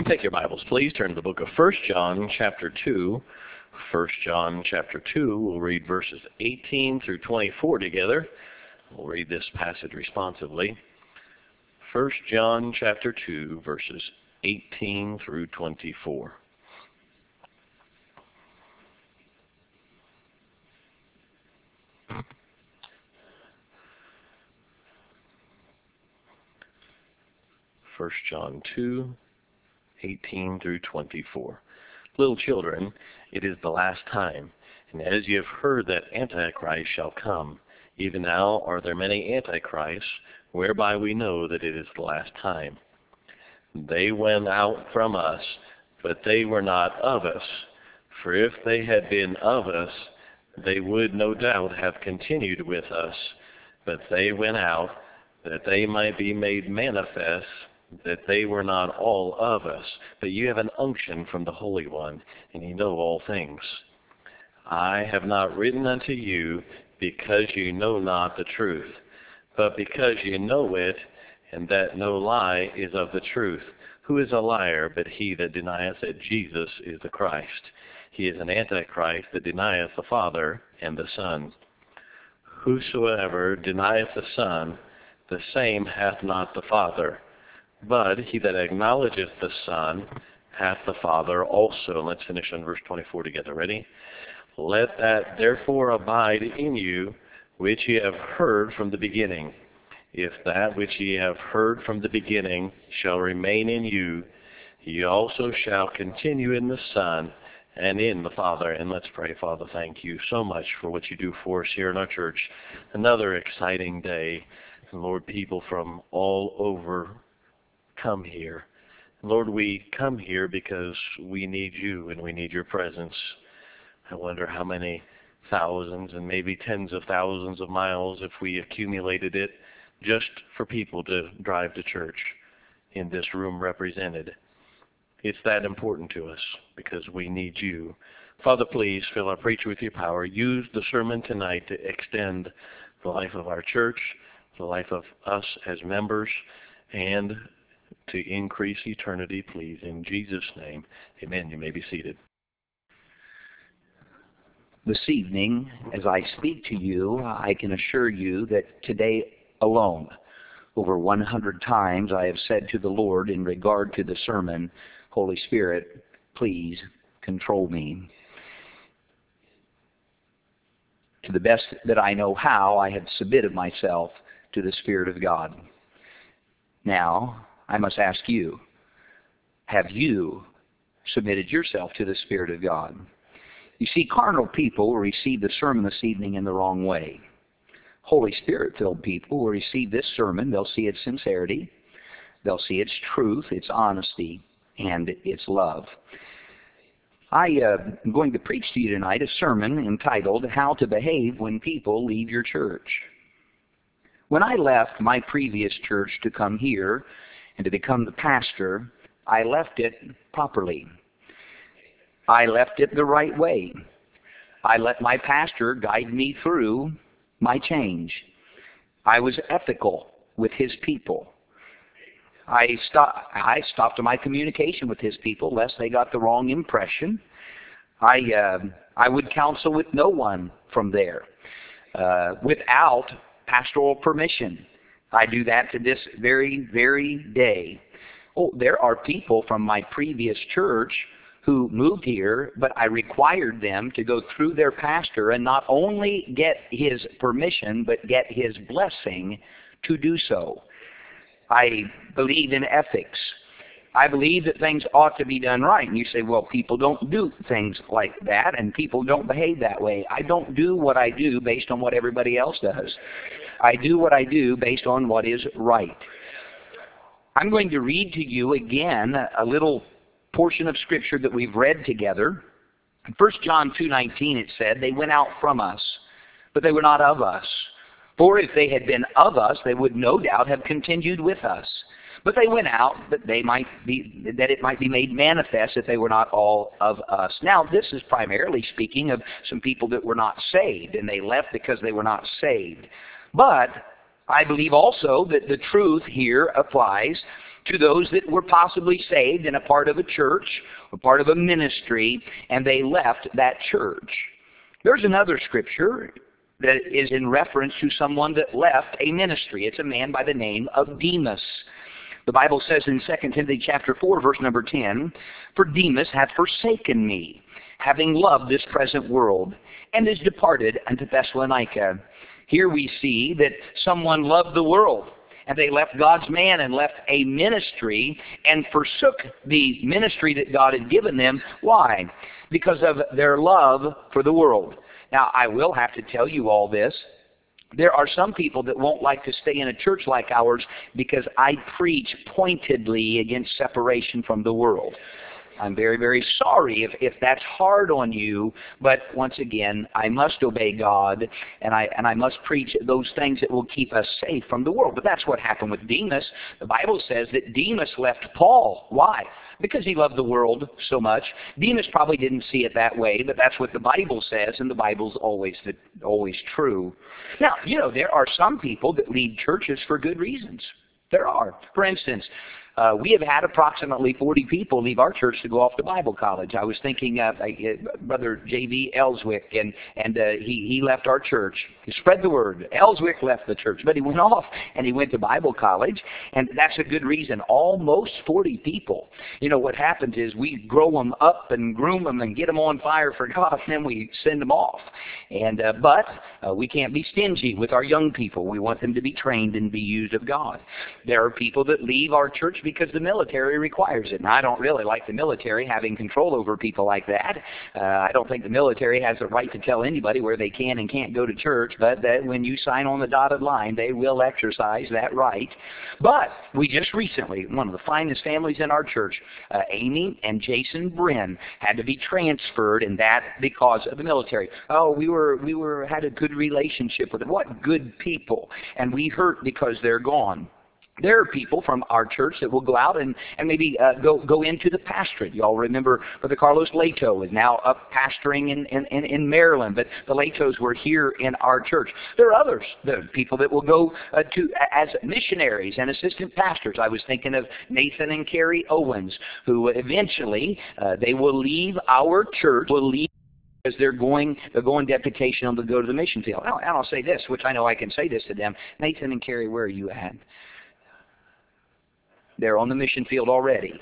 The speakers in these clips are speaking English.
Take your Bibles, please. Turn to the book of 1 John chapter 2. 1 John chapter 2, we'll read verses 18 through 24 together. We'll read this passage responsively. 1 John chapter 2, verses 18 through 24. First John 2, 18 through 24. Little children, it is the last time, and as you have heard that Antichrist shall come, even now are there many Antichrists, whereby we know that it is the last time. They went out from us, but they were not of us. For if they had been of us, they would no doubt have continued with us. But they went out, that they might be made manifest that they were not all of us. But you have an unction from the Holy One, and you know all things. I have not written unto you because you know not the truth, but because you know it, and that no lie is of the truth. Who is a liar but he that denieth that Jesus is the Christ? He is an Antichrist that denieth the Father and the Son. Whosoever denieth the Son, the same hath not the Father. But he that acknowledgeth the Son hath the Father also. And let's finish on verse 24 together. Ready? Let that therefore abide in you, which ye have heard from the beginning. If that which ye have heard from the beginning shall remain in you, ye also shall continue in the Son and in the Father. And let's pray. Father, thank you so much for what you do for us here in our church. Another exciting day. And Lord, people from all over come here. Lord, we come here because we need you and we need your presence. I wonder how many thousands and maybe tens of thousands of miles if we accumulated it just for people to drive to church in this room represented. It's that important to us because we need you. Father, please fill our preacher with your power. Use the sermon tonight to extend the life of our church, the life of us as members, and to increase eternity, please. In Jesus' name, amen. You may be seated. This evening, as I speak to you, I can assure you that today alone, over 100 times I have said to the Lord in regard to the sermon, Holy Spirit, please control me. To the best that I know how, I have submitted myself to the Spirit of God. Now, I must ask you, have you submitted yourself to the Spirit of God? You see, carnal people will receive the sermon this evening in the wrong way. Holy Spirit-filled people will receive this sermon. They'll see its sincerity. They'll see its truth, its honesty, and its love. I am going to preach to you tonight a sermon entitled, How to Behave When People Leave Your Church. When I left my previous church to come here and to become the pastor, I left it properly. I left it the right way. I let my pastor guide me through my change. I was ethical with his people. I stopped my communication with his people lest they got the wrong impression. I would counsel with no one from there without pastoral permission. I do that to this very, very day. Oh, there are people from my previous church who moved here, but I required them to go through their pastor and not only get his permission, but get his blessing to do so. I believe in ethics. I believe that things ought to be done right. And you say, well, people don't do things like that, and people don't behave that way. I don't do what I do based on what everybody else does. I do what I do based on what is right. I'm going to read to you again a little portion of Scripture that we've read together. In 1 John 2:19 it said, they went out from us, but they were not of us. For if they had been of us, they would no doubt have continued with us. But they went out that it might be made manifest that they were not all of us. Now, this is primarily speaking of some people that were not saved, and they left because they were not saved. But I believe also that the truth here applies to those that were possibly saved and a part of a church or part of a ministry, and they left that church. There's another scripture that is in reference to someone that left a ministry. It's a man by the name of Demas. The Bible says in 2 Timothy chapter 4, verse number 10, "For Demas hath forsaken me, having loved this present world, and is departed unto Thessalonica." Here we see that someone loved the world, and they left God's man and left a ministry and forsook the ministry that God had given them. Why? Because of their love for the world. Now, I will have to tell you all this. There are some people that won't like to stay in a church like ours because I preach pointedly against separation from the world. I'm very, very sorry if that's hard on you, but once again, I must obey God, and I must preach those things that will keep us safe from the world. But that's what happened with Demas. The Bible says that Demas left Paul. Why? Because he loved the world so much. Demas probably didn't see it that way, but that's what the Bible says, and the Bible's always true. Now, there are some people that leave churches for good reasons. There are. For instance, we have had approximately 40 people leave our church to go off to Bible college. I was thinking Brother J.V. Ellswick, and he left our church. He spread the word. Ellswick left the church, but he went off and he went to Bible college, and that's a good reason. Almost 40 people. What happens is we grow them up and groom them and get them on fire for God, and then we send them off. But we can't be stingy with our young people. We want them to be trained and be used of God. There are people that leave our church because the military requires it. And I don't really like the military having control over people like that. I don't think the military has the right to tell anybody where they can and can't go to church, but that when you sign on the dotted line, they will exercise that right. But we just recently, one of the finest families in our church, Amy and Jason Brin, had to be transferred, and that because of the military. Oh, we had a good relationship with them. What good people. And we hurt because they're gone. There are people from our church that will go out and maybe go into the pastorate. You all remember Brother Carlos Lato is now up pastoring in Maryland, but the Latos were here in our church. There are others, the people that will go as missionaries and assistant pastors. I was thinking of Nathan and Carrie Owens, who eventually they will leave our church, because they're going deputation to go to the mission field. And I'll say this, which I know I can say this to them. Nathan and Carrie, where are you at? They're on the mission field already.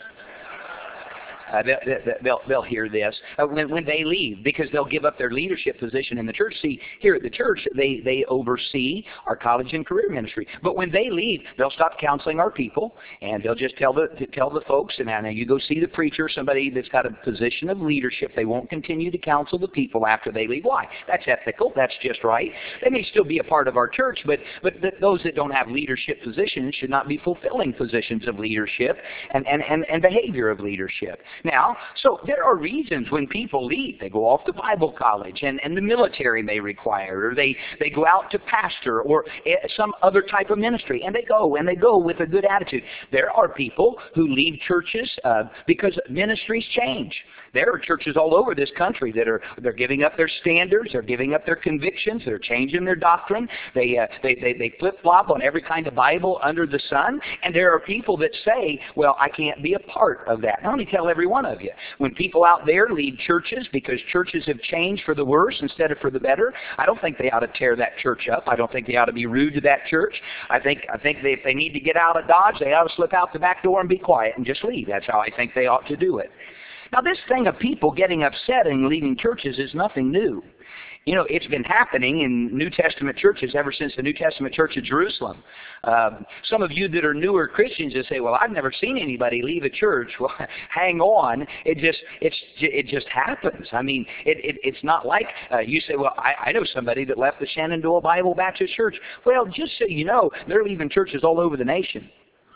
They'll hear this when they leave, because they'll give up their leadership position in the church. See, here at the church, they oversee our college and career ministry. But when they leave, they'll stop counseling our people, and they'll just tell the folks, and now you go see the preacher, somebody that's got a position of leadership. They won't continue to counsel the people after they leave. Why? That's ethical. That's just right. They may still be a part of our church, but those that don't have leadership positions should not be fulfilling positions of leadership and behavior of leadership. Now, so there are reasons when people leave. They go off to Bible college, and the military may require, or they go out to pastor or some other type of ministry, and they go with a good attitude. There are people who leave churches because ministries change. There are churches all over this country they're giving up their standards, they're giving up their convictions, they're changing their doctrine. They flip-flop on every kind of Bible under the sun, and there are people that say, well, I can't be a part of that. Now, let me tell every one of you, when people out there leave churches because churches have changed for the worse instead of for the better, I don't think they ought to tear that church up. I don't think they ought to be rude to that church. I think if they need to get out of Dodge, they ought to slip out the back door and be quiet and just leave. That's how I think they ought to do it. Now, this thing of people getting upset and leaving churches is nothing new. It's been happening in New Testament churches ever since the New Testament Church of Jerusalem. Some of you that are newer Christians just say, well, I've never seen anybody leave a church. Well, hang on. It just happens. I mean, it's not like you say, well, I know somebody that left the Shenandoah Bible Baptist Church. Well, just so you know, they're leaving churches all over the nation.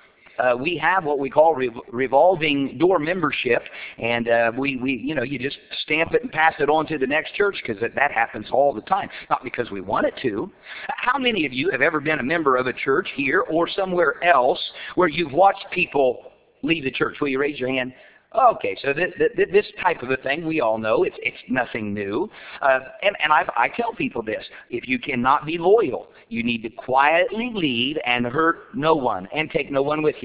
We have what we call revolving door membership, and you just stamp it and pass it on to the next church, because that happens all the time, not because we want it to. How many of you have ever been a member of a church here or somewhere else where you've watched people leave the church? Will you raise your hand? Okay, so this type of a thing, we all know, it's nothing new. And I tell people this: if you cannot be loyal, you need to quietly leave and hurt no one and take no one with you.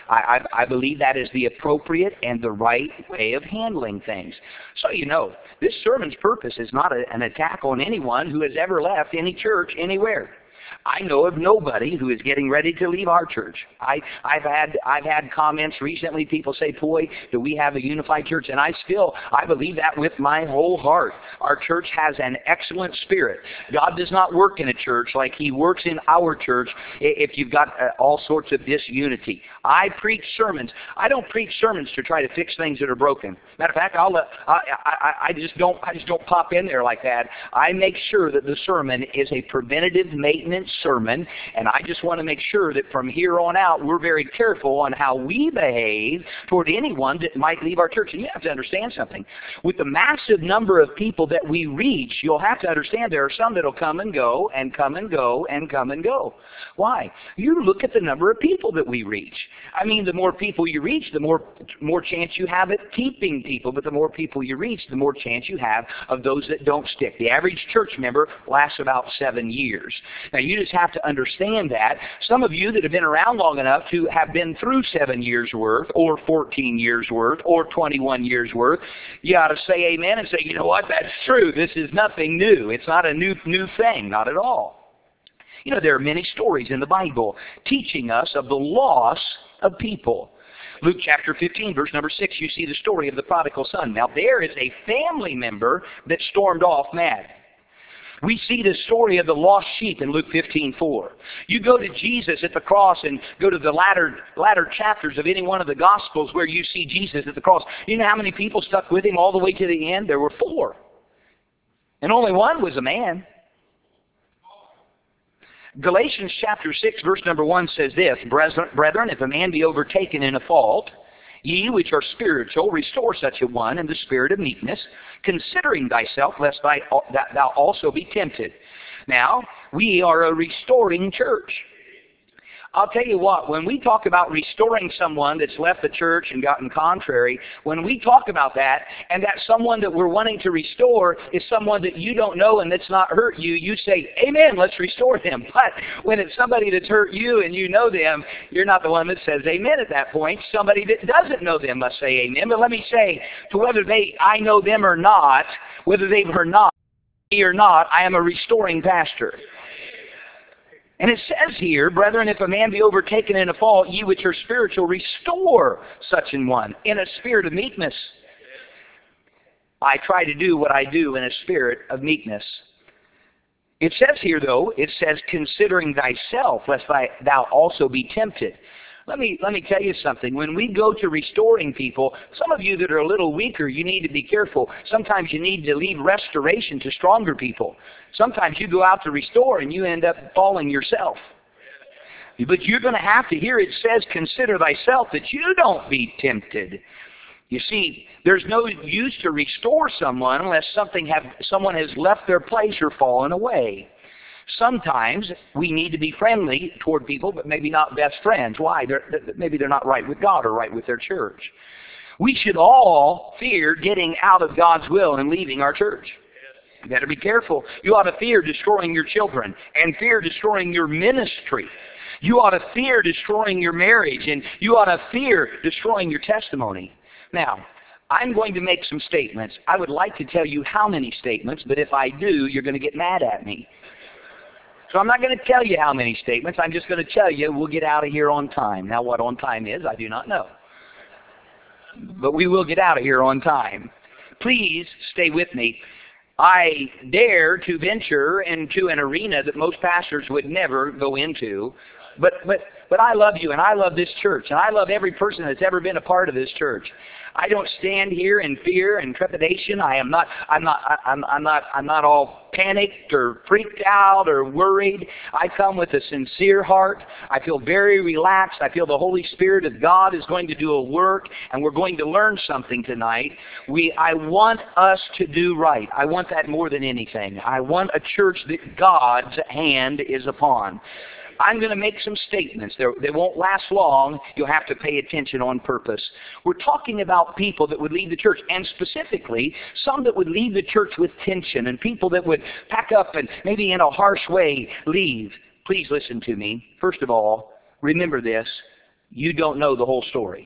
I believe that is the appropriate and the right way of handling things. So you know, this sermon's purpose is not an attack on anyone who has ever left any church anywhere. I know of nobody who is getting ready to leave our church. I've had comments recently. People say, "Boy, do we have a unified church?" And I believe that with my whole heart. Our church has an excellent spirit. God does not work in a church like He works in our church if you've got all sorts of disunity. I preach sermons. I don't preach sermons to try to fix things that are broken. Matter of fact, I just don't pop in there like that. I make sure that the sermon is a preventative maintenance sermon, and I just want to make sure that from here on out we're very careful on how we behave toward anyone that might leave our church. And you have to understand something. With the massive number of people that we reach, you'll have to understand there are some that will come and go and come and go and come and go. Why? You look at the number of people that we reach. I mean, the more people you reach, the more chance you have at keeping people. But the more people you reach, the more chance you have of those that don't stick. The average church member lasts about 7 years. Now, you just have to understand that. Some of you that have been around long enough to have been through 7 years worth, or 14 years worth, or 21 years worth, you ought to say amen and say, you know what, that's true. This is nothing new. It's not a new thing, not at all. You know, there are many stories in the Bible teaching us of the loss of people. Luke chapter 15, verse number 6, you see the story of the prodigal son. Now, there is a family member that stormed off mad. We see the story of the lost sheep in Luke 15:4. You go to Jesus at the cross and go to the latter chapters of any one of the Gospels where you see Jesus at the cross. You know how many people stuck with him all the way to the end? There were 4. And only one was a man. Galatians chapter 6, verse number 1 says this, Brethren, if a man be overtaken in a fault, ye which are spiritual, restore such a one in the spirit of meekness, considering thyself, lest thou also be tempted. Now, we are a restoring church. I'll tell you what, when we talk about restoring someone that's left the church and gotten contrary, when we talk about that, and that someone that we're wanting to restore is someone that you don't know and that's not hurt you, you say, amen, let's restore them. But when it's somebody that's hurt you and you know them, you're not the one that says amen at that point. Somebody that doesn't know them must say amen. But let me say, to whether I know them or not, whether they are not, me or not, I am a restoring pastor. And it says here, brethren, if a man be overtaken in a fault, ye which are spiritual, restore such an one in a spirit of meekness. I try to do what I do in a spirit of meekness. It says here, though, it says, considering thyself, lest thou also be tempted. Let me tell you something. When we go to restoring people, some of you that are a little weaker, you need to be careful. Sometimes you need to leave restoration to stronger people. Sometimes you go out to restore and you end up falling yourself. But you're going to have to hear it says, consider thyself, that you don't be tempted. You see, there's no use to restore someone unless someone has left their place or fallen away. Sometimes we need to be friendly toward people, but maybe not best friends. Why? Maybe they're not right with God or right with their church. We should all fear getting out of God's will and leaving our church. You better be careful. You ought to fear destroying your children and fear destroying your ministry. You ought to fear destroying your marriage, and you ought to fear destroying your testimony. Now, I'm going to make some statements. I would like to tell you how many statements, but if I do, you're going to get mad at me. So I'm not going to tell you how many statements. I'm just going to tell you we'll get out of here on time. Now, what on time is, I do not know. But we will get out of here on time. Please stay with me. I dare to venture into an arena that most pastors would never go into. But I love you, and I love this church, and I love every person that's ever been a part of this church. I don't stand here in fear and trepidation. I'm not all panicked or freaked out or worried. I come with a sincere heart. I feel very relaxed. I feel the Holy Spirit of God is going to do a work, and we're going to learn something tonight. I want us to do right. I want that more than anything. I want a church that God's hand is upon. I'm going to make some statements. They won't last long. You'll have to pay attention on purpose. We're talking about people that would leave the church, and specifically some that would leave the church with tension, and people that would pack up and maybe in a harsh way leave. Please listen to me. First of all, remember this. you don't know the whole story.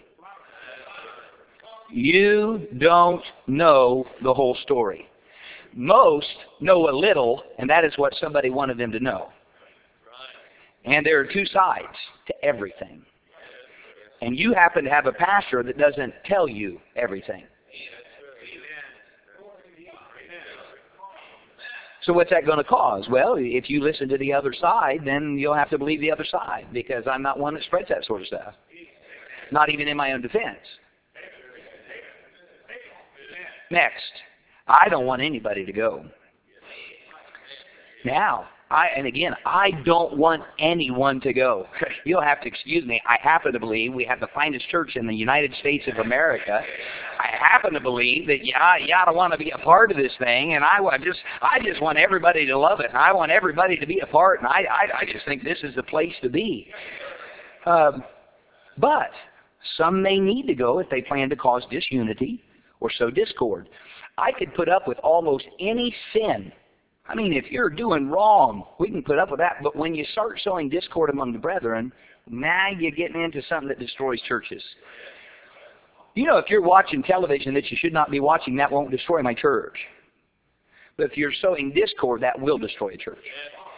You don't know the whole story. Most know a little, and that is what somebody wanted them to know. And there are two sides to everything. And you happen to have a pastor that doesn't tell you everything. So what's that going to cause? Well, if you listen to the other side, then you'll have to believe the other side, because I'm not one that spreads that sort of stuff. Not even in my own defense. Next, I don't want anybody to go. Now, I don't want anyone to go. You'll have to excuse me. I happen to believe we have the finest church in the United States of America. I happen to believe that you ought to want to be a part of this thing, and I just want everybody to love it. I want everybody to be a part, and I just think this is the place to be. But some may need to go if they plan to cause disunity or sow discord. I could put up with almost any sin. I mean, if you're doing wrong, we can put up with that. But when you start sowing discord among the brethren, now you're getting into something that destroys churches. You know, if you're watching television that you should not be watching, that won't destroy my church. But if you're sowing discord, that will destroy a church.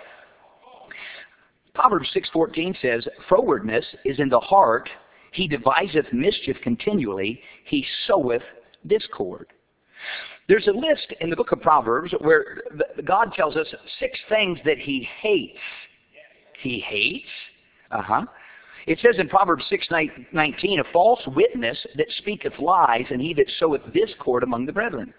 Proverbs 6:14 says, "Frowardness is in the heart. He deviseth mischief continually. He soweth discord." There's a list in the book of Proverbs where God tells us 6 things that He hates. He hates? It says in Proverbs 6:19, "A false witness that speaketh lies, and he that soweth discord among the brethren."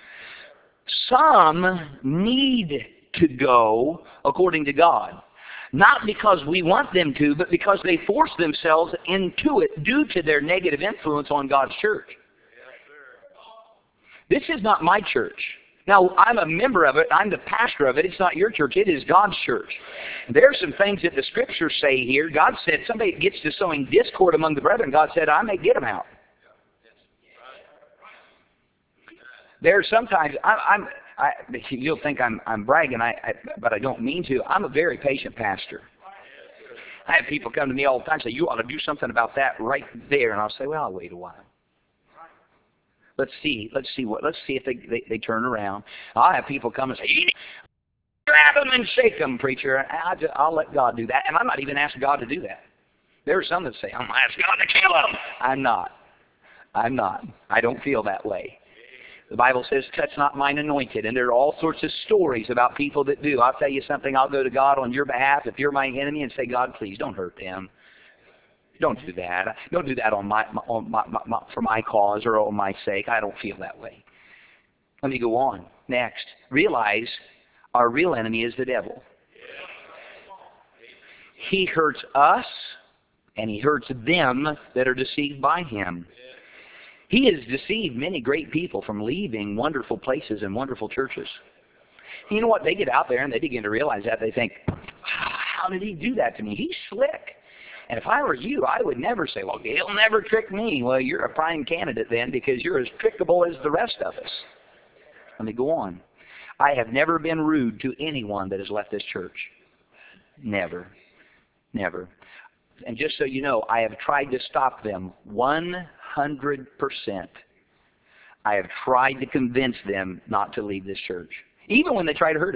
Some need to go according to God. Not because we want them to, but because they force themselves into it due to their negative influence on God's church. This is not my church. Now, I'm a member of it. I'm the pastor of it. It's not your church. It is God's church. There are some things that the Scriptures say here. God said somebody gets to sowing discord among the brethren. God said, I may get them out. There are sometimes, you'll think I'm bragging, but I don't mean to. I'm a very patient pastor. I have people come to me all the time and say, you ought to do something about that right there. And I'll say, well, I'll wait a while. Let's see if they turn around. I'll have people come and say, grab them and shake them, preacher. I'll let God do that. And I'm not even asking God to do that. There are some that say, I'm going to ask God to kill them. I'm not. I don't feel that way. The Bible says, touch not mine anointed. And there are all sorts of stories about people that do. I'll tell you something. I'll go to God on your behalf if you're my enemy and say, God, please don't hurt them. Don't do that. Don't do that for my cause or on my sake. I don't feel that way. Let me go on. Next, realize our real enemy is the devil. He hurts us, and he hurts them that are deceived by him. He has deceived many great people from leaving wonderful places and wonderful churches. You know what? They get out there and they begin to realize that. They think, how did he do that to me? He's slick. And if I were you, I would never say, well, he'll never trick me. Well, you're a prime candidate then, because you're as trickable as the rest of us. Let me go on. I have never been rude to anyone that has left this church. Never. Never. And just so you know, I have tried to stop them 100%. I have tried to convince them not to leave this church, even when they try to hurt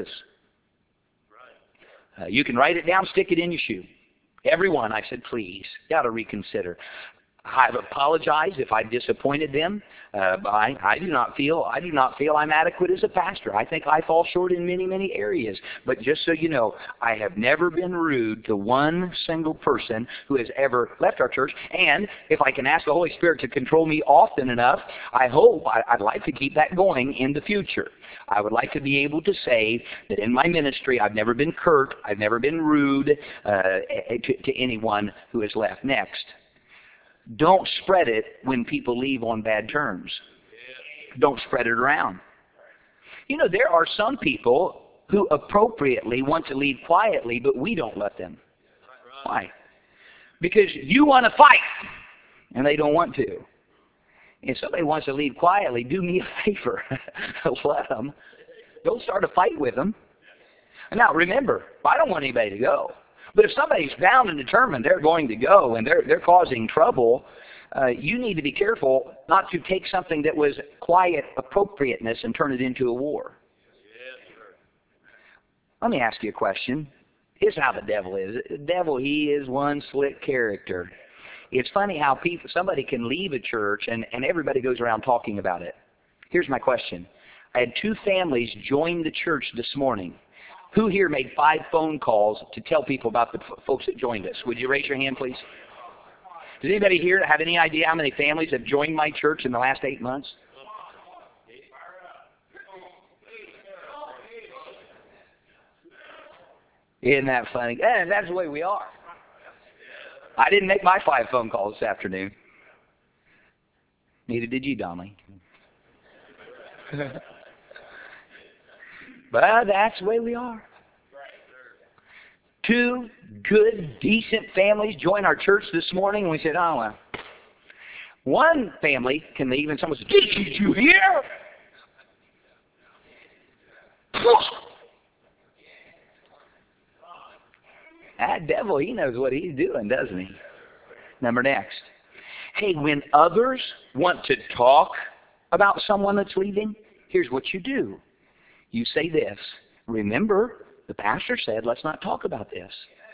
us. You can write it down, stick it in your shoe. Everyone, I said, please, got to reconsider. I've apologized if I've disappointed them. I do not feel I'm adequate as a pastor. I think I fall short in many, many areas. But just so you know, I have never been rude to one single person who has ever left our church. And if I can ask the Holy Spirit to control me often enough, I'd like to keep that going in the future. I would like to be able to say that in my ministry, I've never been curt, I've never been rude to anyone who has left. Next. Don't spread it when people leave on bad terms. Don't spread it around. You know, there are some people who appropriately want to leave quietly, but we don't let them. Why? Because you want to fight, and they don't want to. If somebody wants to leave quietly, do me a favor. Let them. Don't start a fight with them. Now, remember, I don't want anybody to go. But if somebody's bound and determined they're going to go and they're causing trouble, you need to be careful not to take something that was quiet appropriateness and turn it into a war. Let me ask you a question. Here's how the devil is. The devil, he is one slick character. It's funny how somebody can leave a church and everybody goes around talking about it. Here's my question. I had 2 families join the church this morning. Who here made 5 phone calls to tell people about the folks that joined us? Would you raise your hand, please? Does anybody here have any idea how many families have joined my church in the last 8 months? Isn't that funny? And that's the way we are. I didn't make my 5 phone calls this afternoon. Neither did you, Donnelly. But that's the way we are. 2 good, decent families joined our church this morning, and we said, oh, well. One family can leave, and someone says, did you hear? That devil, he knows what he's doing, doesn't he? Number next. Hey, when others want to talk about someone that's leaving, here's what you do. You say this. Remember, the pastor said, let's not talk about this.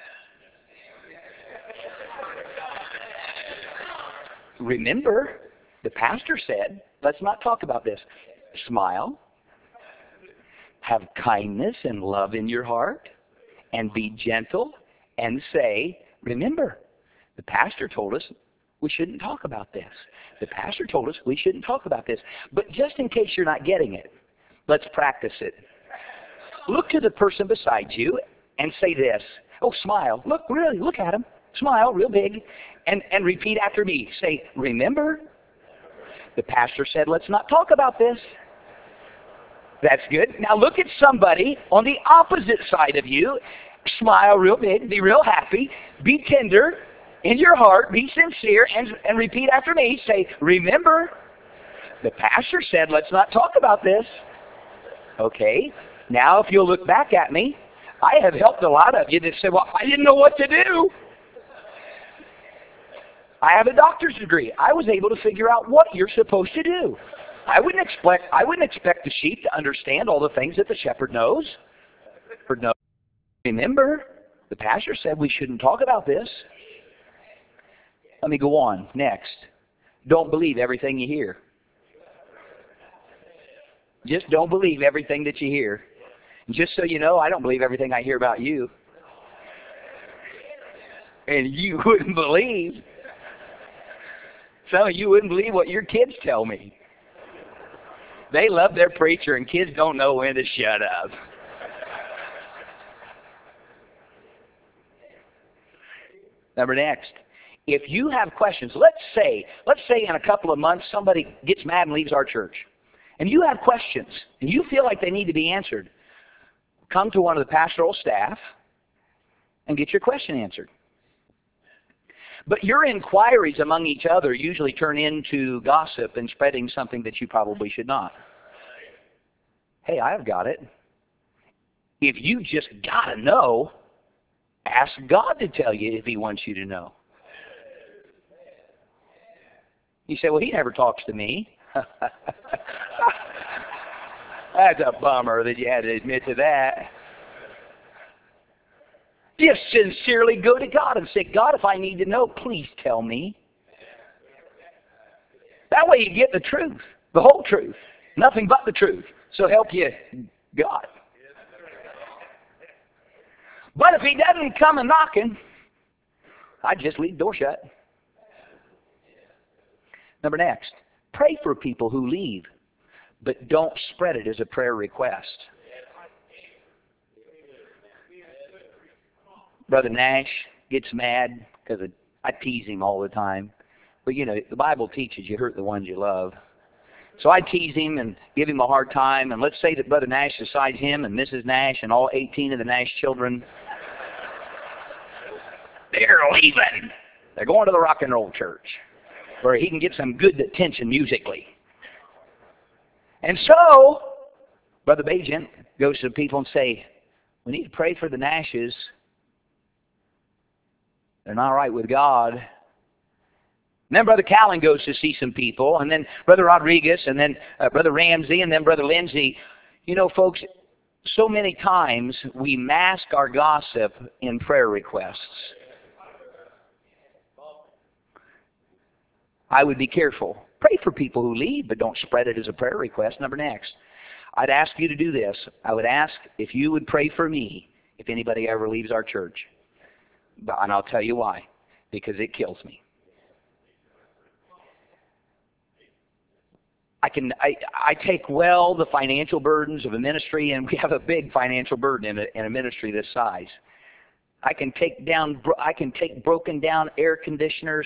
Remember, the pastor said, let's not talk about this. Smile. Have kindness and love in your heart. And be gentle. And say, remember, the pastor told us we shouldn't talk about this. The pastor told us we shouldn't talk about this. But just in case you're not getting it, let's practice it. Look to the person beside you and say this. Oh, smile. Look, really, look at him. Smile real big. And repeat after me. Say, remember, the pastor said let's not talk about this. That's good. Now look at somebody on the opposite side of you. Smile real big. Be real happy. Be tender in your heart. Be sincere. And repeat after me. Say, remember, the pastor said let's not talk about this. Okay. Now if you'll look back at me, I have helped a lot of you that say, well, I didn't know what to do. I have a doctor's degree. I was able to figure out what you're supposed to do. I wouldn't expect the sheep to understand all the things that the shepherd knows. Remember, the pastor said we shouldn't talk about this. Let me go on. Next. Don't believe everything you hear. Just don't believe everything that you hear. Just so you know, I don't believe everything I hear about you. And you wouldn't believe. Some of you wouldn't believe what your kids tell me. They love their preacher, and kids don't know when to shut up. Number next. If you have questions, let's say in a couple of months somebody gets mad and leaves our church. And you have questions, and you feel like they need to be answered. Come to one of the pastoral staff and get your question answered. But your inquiries among each other usually turn into gossip and spreading something that you probably should not. Hey, I've got it. If you just got to know, ask God to tell you if He wants you to know. You say, well, He never talks to me. That's a bummer that you had to admit to that. Just sincerely go to God and say, God, if I need to know, please tell me. That way you get the truth, the whole truth, nothing but the truth. So help you, God. But if He doesn't come and knocking, I just leave the door shut. Number next, pray for people who leave, but don't spread it as a prayer request. Brother Nash gets mad because I tease him all the time. But, you know, the Bible teaches you hurt the ones you love. So I tease him and give him a hard time. And let's say that Brother Nash decides him and Mrs. Nash and all 18 of the Nash children, they're leaving. They're going to the rock and roll church where he can get some good attention musically. And so, Brother Bajan goes to the people and say, we need to pray for the Nashes. They're not right with God. And then Brother Callen goes to see some people, and then Brother Rodriguez, and then Brother Ramsey, and then Brother Lindsay. You know, folks, so many times we mask our gossip in prayer requests. I would be careful. Pray for people who leave, but don't spread it as a prayer request. Number next, I'd ask you to do this. I would ask if you would pray for me if anybody ever leaves our church. And I'll tell you why. Because it kills me. I take well the financial burdens of a ministry, and we have a big financial burden in a ministry this size. I can take broken down air conditioners,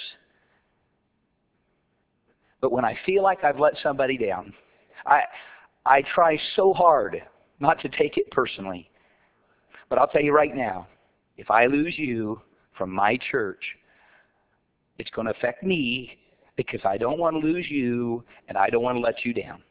but when I feel like I've let somebody down, I try so hard not to take it personally. But I'll tell you right now, if I lose you from my church, it's going to affect me, because I don't want to lose you, and I don't want to let you down.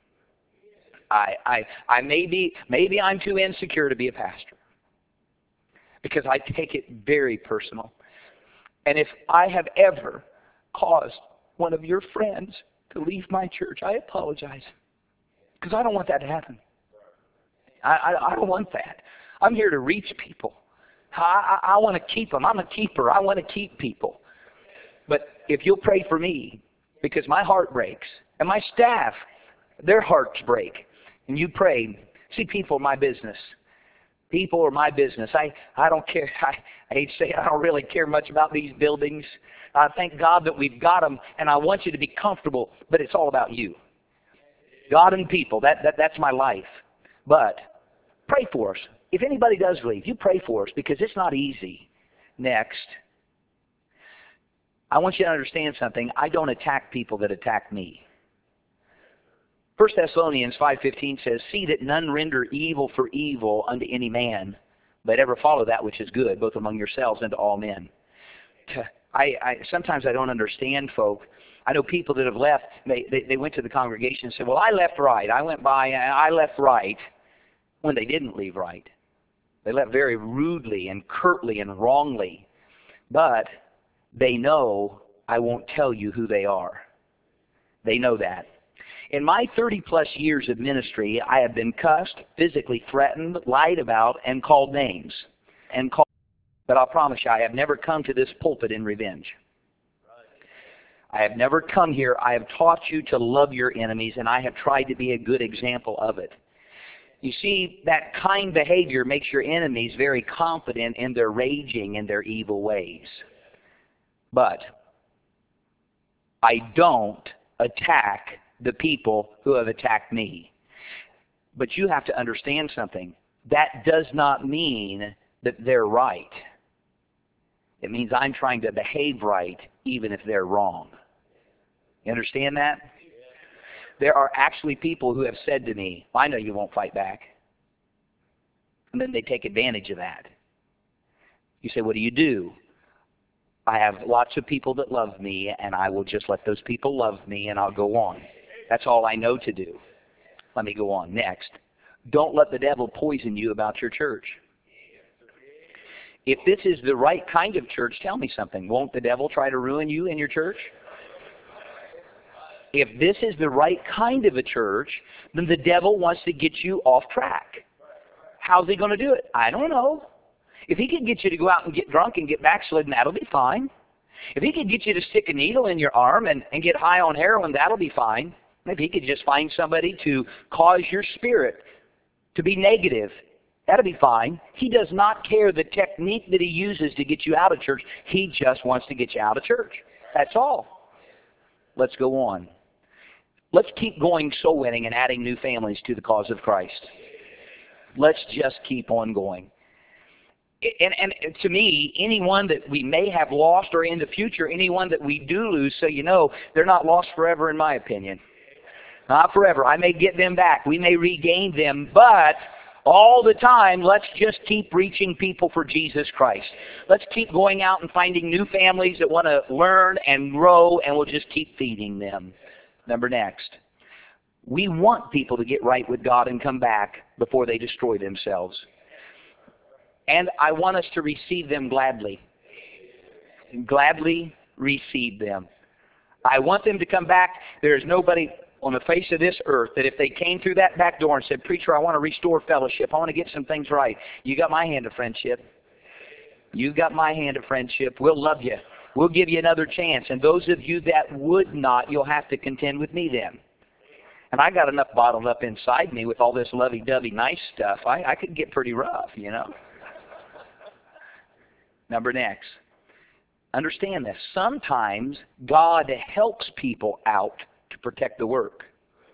Maybe I'm too insecure to be a pastor, because I take it very personal. And if I have ever caused one of your friends to leave my church, I apologize, because I don't want that to happen. I don't want that. I'm here to reach people. I want to keep them. I'm a keeper. I want to keep people. But if you'll pray for me, because my heart breaks, and my staff, their hearts break, and you pray. See, people are my business. People are my business. I don't care. I hate to say it, I don't really care much about these buildings. I thank God that we've got them, and I want you to be comfortable, but it's all about you. God and people, that's my life. But pray for us. If anybody does leave, you pray for us, because it's not easy. Next, I want you to understand something. I don't attack people that attack me. 1 Thessalonians 5:15 says, "See that none render evil for evil unto any man, but ever follow that which is good, both among yourselves and to all men." Sometimes I don't understand folk. I know people that have left, they went to the congregation and said, "Well, I left right. I went by and I left right," when they didn't leave right. They left very rudely and curtly and wrongly. But they know I won't tell you who they are. They know that. In my 30-plus years of ministry, I have been cussed, physically threatened, lied about, and called names. But I'll promise you, I have never come to this pulpit in revenge. I have never come here. I have taught you to love your enemies, and I have tried to be a good example of it. You see, that kind behavior makes your enemies very confident in their raging and their evil ways. But I don't attack the people who have attacked me. But you have to understand something. That does not mean that they're right. It means I'm trying to behave right even if they're wrong. You understand that? There are actually people who have said to me, "I know you won't fight back." And then they take advantage of that. You say, "What do you do?" I have lots of people that love me, and I will just let those people love me, and I'll go on. That's all I know to do. Let me go on. Next, don't let the devil poison you about your church. If this is the right kind of church, tell me something. Won't the devil try to ruin you in your church? If this is the right kind of a church, then the devil wants to get you off track. How's he going to do it? I don't know. If he could get you to go out and get drunk and get backslidden, that'll be fine. If he could get you to stick a needle in your arm and get high on heroin, that'll be fine. If he could just find somebody to cause your spirit to be negative, that'll be fine. He does not care the technique that he uses to get you out of church. He just wants to get you out of church. That's all. Let's go on. Let's keep going soul winning and adding new families to the cause of Christ. Let's just keep on going. And to me, anyone that we may have lost or in the future, anyone that we do lose, so you know, they're not lost forever in my opinion. Not forever. I may get them back. We may regain them, but all the time, let's just keep reaching people for Jesus Christ. Let's keep going out and finding new families that want to learn and grow, and we'll just keep feeding them. Next. We want people to get right with God and come back before they destroy themselves. And I want us to receive them gladly. gladly receive them. I want them to come back. There is nobody on the face of this earth that if they came through that back door and said, "Preacher, I want to restore fellowship. I want to get some things right." You got my hand of friendship. You got my hand of friendship. We'll love you. We'll give you another chance. And those of you that would not, you'll have to contend with me then. And I got enough bottled up inside me with all this lovey-dovey nice stuff. I could get pretty rough, you know. Number next. Understand this. Sometimes God helps people out to protect the work.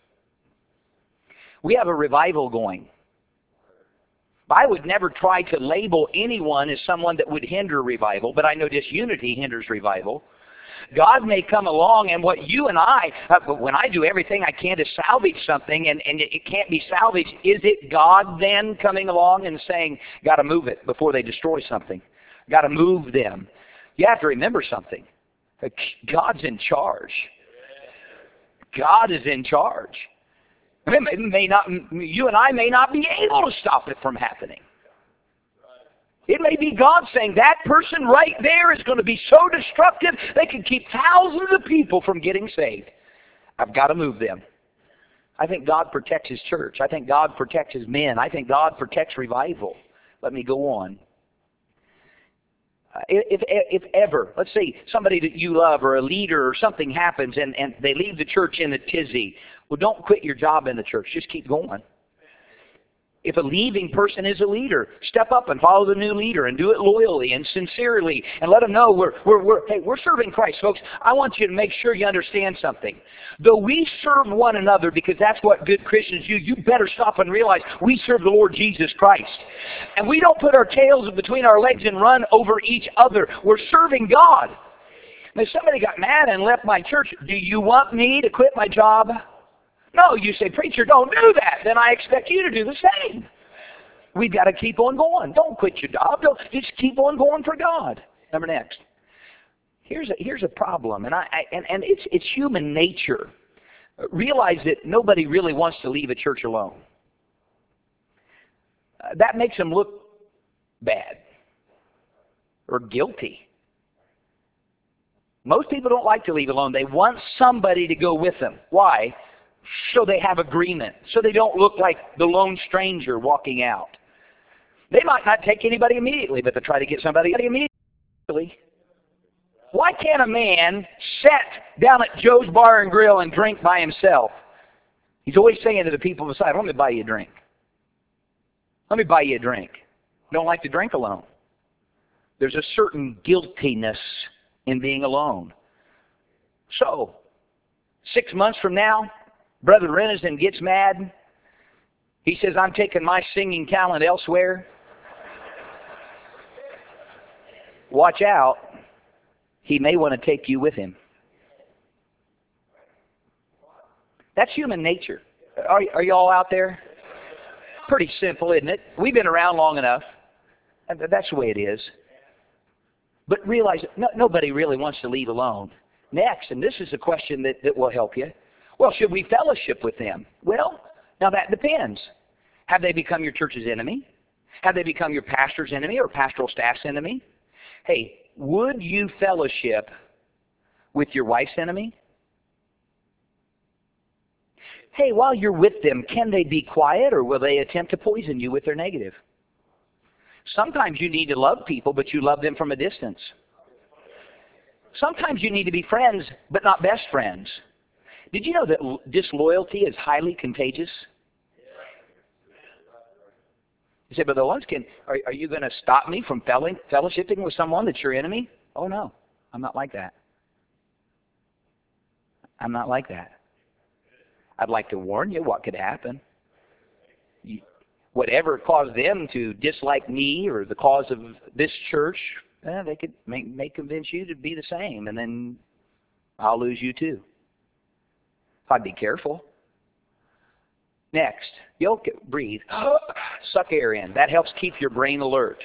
We have a revival going. I would never try to label anyone as someone that would hinder revival, but I know disunity hinders revival. God may come along, and what you and I, when I do everything I can to salvage something and it can't be salvaged, is it God then coming along and saying, got to move it before they destroy something? Got to move them. You have to remember something. God's in charge. God is in charge. It may not, you and I may not be able to stop it from happening. It may be God saying that person right there is going to be so destructive they can keep thousands of people from getting saved. I've got to move them. I think God protects His church. I think God protects His men. I think God protects revival. Let me go on. If ever, let's say somebody that you love or a leader or something happens and they leave the church in a tizzy, well, don't quit your job in the church. Just keep going. If a leaving person is a leader, step up and follow the new leader and do it loyally and sincerely and let them know we're serving Christ. Folks, I want you to make sure you understand something. Though we serve one another because that's what good Christians do, you better stop and realize we serve the Lord Jesus Christ. And we don't put our tails between our legs and run over each other. We're serving God. Now, if somebody got mad and left my church, do you want me to quit my job? No, you say, "Preacher, don't do that." Then I expect you to do the same. We've got to keep on going. Don't quit your job. Don't, just keep on going for God. Number next. Here's a problem, and it's human nature. Realize that nobody really wants to leave a church alone. That makes them look bad or guilty. Most people don't like to leave alone. They want somebody to go with them. Why? So they have agreement. So they don't look like the lone stranger walking out. They might not take anybody immediately, but they try to get somebody immediately. Why can't a man sit down at Joe's Bar and Grill and drink by himself? He's always saying to the people beside, "Let me buy you a drink. Let me buy you a drink." Don't like to drink alone. There's a certain guiltiness in being alone. So, 6 months from now, Brother Renison gets mad. He says, "I'm taking my singing talent elsewhere." Watch out. He may want to take you with him. That's human nature. Are you all out there? Pretty simple, isn't it? We've been around long enough. And that's the way it is. But realize that nobody really wants to leave alone. Next, and this is a question that will help you. Well, should we fellowship with them? Well, now that depends. Have they become your church's enemy? Have they become your pastor's enemy or pastoral staff's enemy? Hey, would you fellowship with your wife's enemy? Hey, while you're with them, can they be quiet or will they attempt to poison you with their negative? Sometimes you need to love people, but you love them from a distance. Sometimes you need to be friends, but not best friends. Did you know that disloyalty is highly contagious? You say, "But the ones are you going to stop me from fellowshipping with someone that's your enemy?" Oh, no. I'm not like that. I'm not like that. I'd like to warn you what could happen. Whatever caused them to dislike me or the cause of this church, they could may convince you to be the same, and then I'll lose you too. If I'd be careful. Next, you'll breathe. Suck air in. That helps keep your brain alert.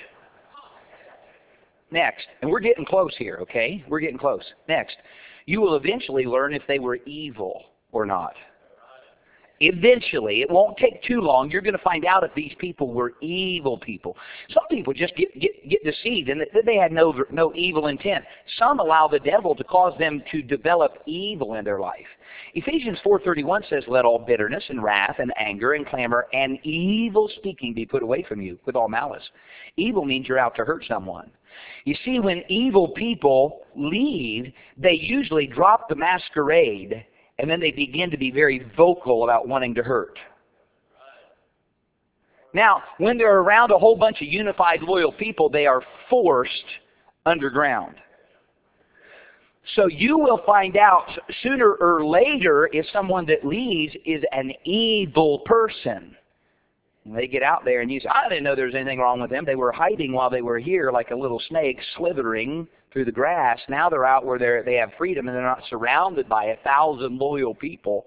Next, and we're getting close here, okay? We're getting close. Next, you will eventually learn if they were evil or not. eventually, it won't take too long, you're going to find out if these people were evil people. Some people just get deceived, and they had no evil intent. Some allow the devil to cause them to develop evil in their life. Ephesians 4:31 says, "Let all bitterness and wrath and anger and clamor and evil speaking be put away from you with all malice." Evil means you're out to hurt someone. You see, when evil people leave, they usually drop the masquerade, and then they begin to be very vocal about wanting to hurt. Now, when they're around a whole bunch of unified, loyal people, they are forced underground. So you will find out sooner or later if someone that leaves is an evil person. And they get out there and you say, "I didn't know there was anything wrong with them. They were hiding while they were here like a little snake slithering through the grass. Now they're out where they have freedom and they're not surrounded by 1,000 loyal people."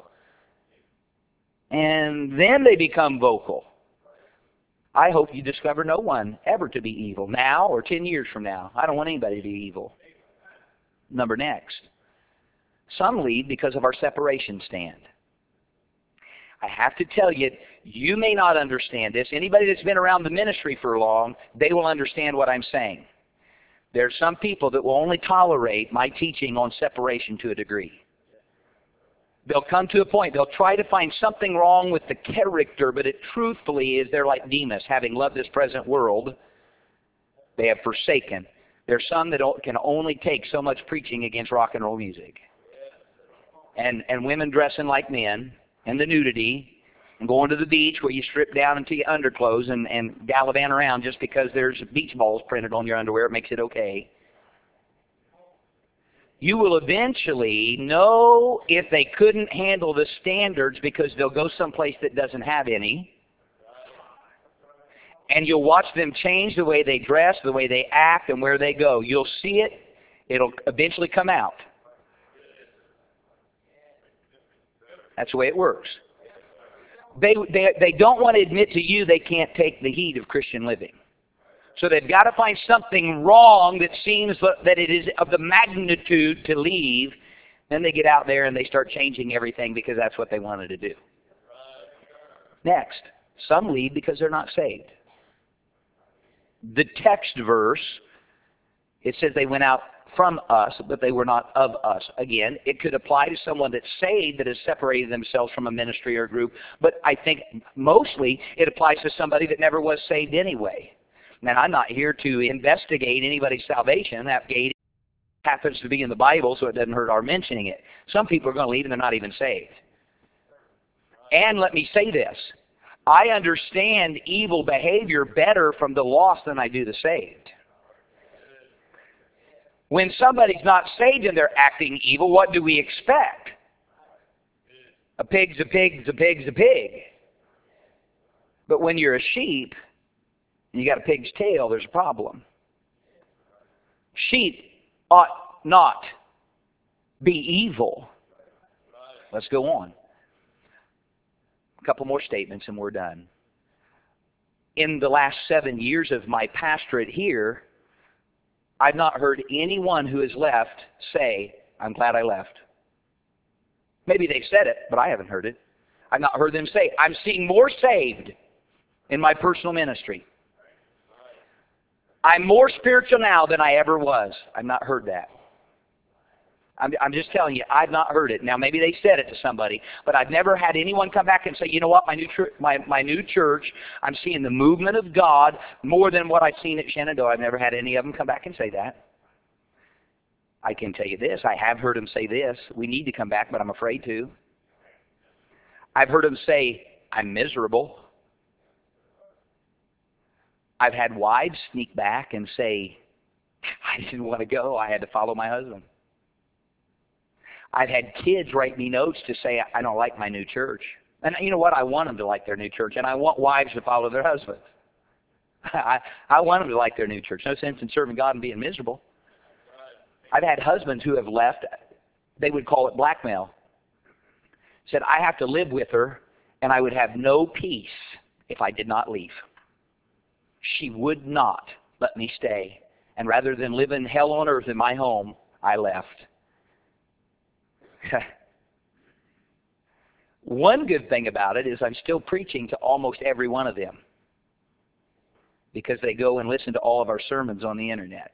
And then they become vocal. I hope you discover no one ever to be evil, now or 10 years from now. I don't want anybody to be evil. Number next. Some leave because of our separation stand. I have to tell you, you may not understand this. Anybody that's been around the ministry for long, they will understand what I'm saying. There are some people that will only tolerate my teaching on separation to a degree. They'll come to a point, they'll try to find something wrong with the character, but it truthfully is they're like Demas, having loved this present world, they have forsaken. There's some that can only take so much preaching against rock and roll music. And women dressing like men, and the nudity, and going to the beach where you strip down into your underclothes and gallivant around just because there's beach balls printed on your underwear. It makes it okay. You will eventually know if they couldn't handle the standards because they'll go someplace that doesn't have any. And you'll watch them change the way they dress, the way they act, and where they go. You'll see it. It'll eventually come out. That's the way it works. They don't want to admit to you they can't take the heat of Christian living. So they've got to find something wrong that seems that it is of the magnitude to leave. Then they get out there and they start changing everything because that's what they wanted to do. Next, some leave because they're not saved. The text verse, it says they went out from us, but they were not of us. Again, it could apply to someone that's saved that has separated themselves from a ministry or group, but I think mostly it applies to somebody that never was saved anyway. And I'm not here to investigate anybody's salvation. That gate happens to be in the Bible, so it doesn't hurt our mentioning it. Some people are going to leave and they're not even saved. And let me say this. I understand evil behavior better from the lost than I do the saved. When somebody's not saved and they're acting evil, what do we expect? A pig's a pig's a pig's a pig. But when you're a sheep and you got a pig's tail, there's a problem. Sheep ought not be evil. Let's go on. A couple more statements and we're done. In the last 7 years of my pastorate here, I've not heard anyone who has left say, "I'm glad I left." Maybe they've said it, but I haven't heard it. I've not heard them say, "I'm seeing more saved in my personal ministry. I'm more spiritual now than I ever was." I've not heard that. I'm just telling you, I've not heard it. Now, maybe they said it to somebody, but I've never had anyone come back and say, "You know what, my new church, I'm seeing the movement of God more than what I've seen at Shenandoah." I've never had any of them come back and say that. I can tell you this. I have heard them say this. "We need to come back, but I'm afraid to." I've heard them say, "I'm miserable." I've had wives sneak back and say, "I didn't want to go. I had to follow my husband." I've had kids write me notes to say, "I don't like my new church." And you know what? I want them to like their new church, and I want wives to follow their husbands. I want them to like their new church. No sense in serving God and being miserable. I've had husbands who have left. They would call it blackmail. Said, "I have to live with her, and I would have no peace if I did not leave. She would not let me stay. And rather than live in hell on earth in my home, I left." One good thing about it is I'm still preaching to almost every one of them because they go and listen to all of our sermons on the internet.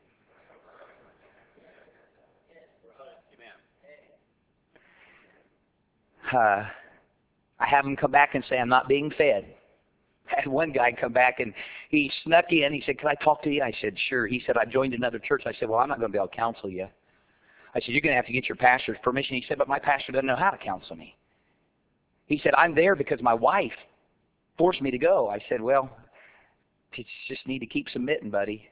I have them come back and say, I'm not being fed. I had one guy come back and he snuck in. He said, can I talk to you? I said, sure. He said, I joined another church. I said, well, I'm not going to be able to counsel you. I said, you're going to have to get your pastor's permission. He said, but my pastor doesn't know how to counsel me. He said, I'm there because my wife forced me to go. I said, well, you just need to keep submitting, buddy.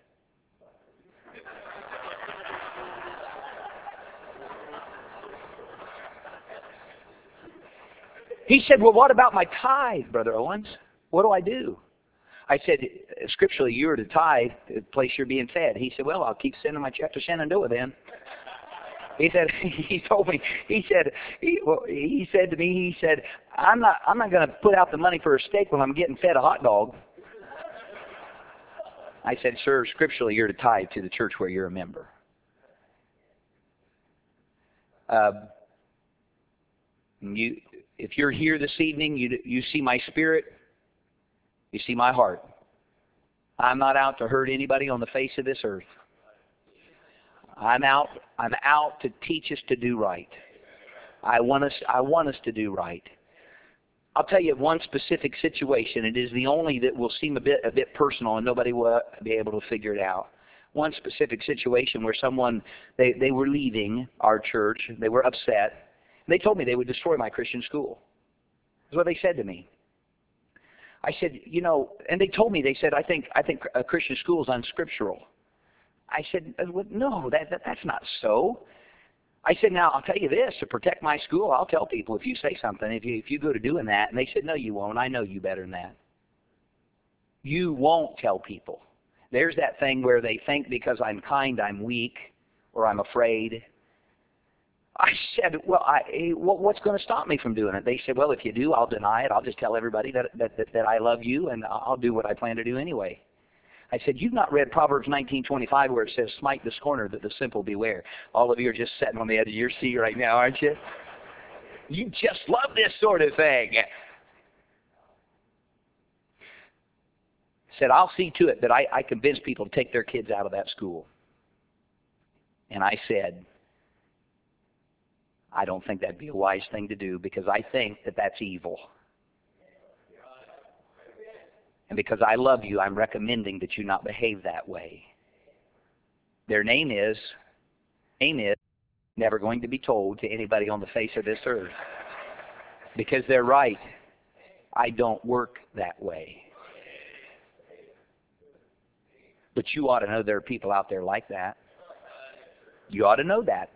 He said, well, what about my tithe, Brother Owens? What do I do? I said, scripturally, you're to tithe the place you're being fed. He said, well, I'll keep sending my check to Shenandoah then. He said, he told me, he said to me, he said, I'm not going to put out the money for a steak when I'm getting fed a hot dog. I said, sir, scripturally, you're to tithe to the church where you're a member. If you're here this evening, you see my spirit, you see my heart. I'm not out to hurt anybody on the face of this earth. I'm out to teach us to do right. I want us to do right. I'll tell you one specific situation. It is the only that will seem a bit personal and nobody will be able to figure it out. One specific situation where someone, they were leaving our church. They were upset. They told me they would destroy my Christian school. That's what they said to me. I said, and they told me, they said, I think a Christian school is unscriptural. I said, no, that's not so. I said, now, I'll tell you this, to protect my school, I'll tell people if you say something, if you go to doing that. And they said, no, you won't. I know you better than that. You won't tell people. There's that thing where they think because I'm kind, I'm weak, or I'm afraid. I said, well, what's going to stop me from doing it? They said, well, if you do, I'll deny it. I'll just tell everybody that I love you, and I'll do what I plan to do anyway. I said, you've not read Proverbs 19:25 where it says, smite the scorner that the simple beware. All of you are just sitting on the edge of your seat right now, aren't you? You just love this sort of thing. Said, I'll see to it that I convince people to take their kids out of that school. And I said, I don't think that'd be a wise thing to do because I think that that's evil. And because I love you, I'm recommending that you not behave that way. Their name is never going to be told to anybody on the face of this earth. Because they're right. I don't work that way. But you ought to know there are people out there like that. You ought to know that.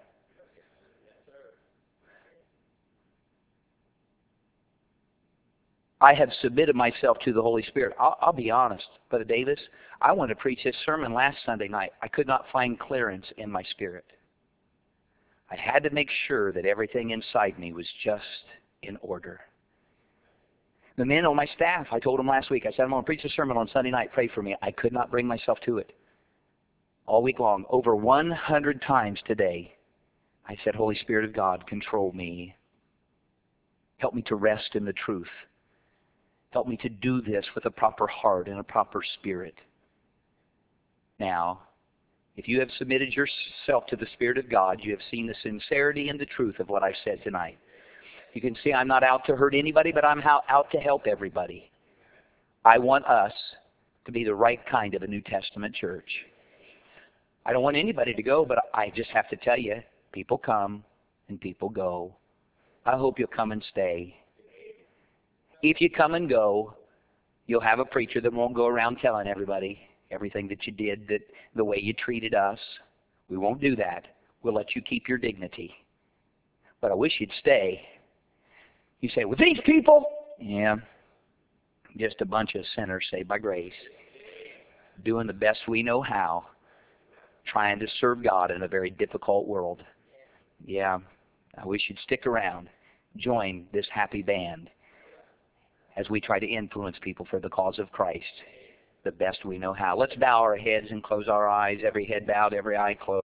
I have submitted myself to the Holy Spirit. I'll be honest, Brother Davis, I wanted to preach this sermon last Sunday night. I could not find clearance in my spirit. I had to make sure that everything inside me was just in order. The men on my staff, I told them last week, I said, I'm going to preach a sermon on Sunday night. Pray for me. I could not bring myself to it. All week long, over 100 times today, I said, Holy Spirit of God, control me. Help me to rest in the truth. Help me to do this with a proper heart and a proper spirit. Now, if you have submitted yourself to the Spirit of God, you have seen the sincerity and the truth of what I've said tonight. You can see I'm not out to hurt anybody, but I'm out to help everybody. I want us to be the right kind of a New Testament church. I don't want anybody to go, but I just have to tell you, people come and people go. I hope you'll come and stay. If you come and go, you'll have a preacher that won't go around telling everybody everything that you did, that the way you treated us. We won't do that. We'll let you keep your dignity. But I wish you'd stay. You say, well, these people? Yeah, just a bunch of sinners saved by grace, doing the best we know how, trying to serve God in a very difficult world. Yeah, I wish you'd stick around, join this happy band as we try to influence people for the cause of Christ the best we know how. Let's bow our heads and close our eyes, every head bowed, every eye closed.